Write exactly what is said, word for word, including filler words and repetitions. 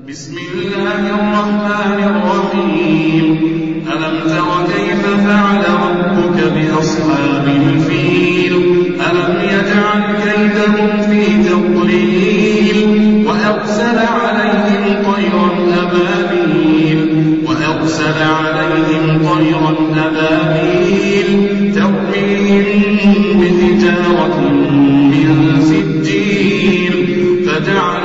بسم الله الرحمن الرحيم ألم تر كيف فعل ربك بأصحاب الفيل ألم يجعل كيدهم في تضليل وأرسل عليهم طيرا أبابيل وأرسل عليهم طيرا أبابيل ترميهم بحجارة من سجيل فجعل